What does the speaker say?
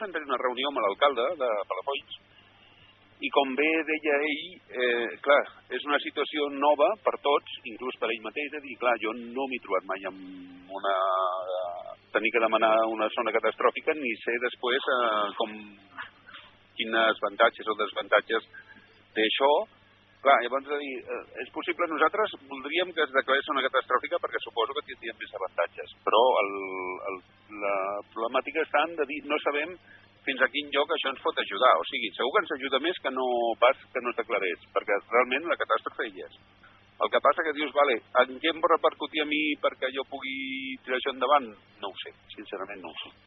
vam tenir una reunió amb l'alcalde de Palafolls i com bé deia ell, clar, és una situació nova per tots, inclús per ell mateix, de dir, clar, jo no m'he trobat mai amb tenir que demanar una zona catastròfica ni sé després quines avantatges o desavantatges té això. Clar, llavors, és possible, nosaltres voldríem que es declarés zona catastròfica perquè suposo que tindríem més avantatges, però la problemàtica està en de dir, no sabem fins a quin lloc això ens pot ajudar. O sigui, segur que ens ajuda més que no pas que no es declarés, perquè realment la catàstrofe hi és. El que passa que dius, vale, en què em pot repercutir a mi perquè jo pugui tirar això endavant? No ho sé, sincerament no ho sé.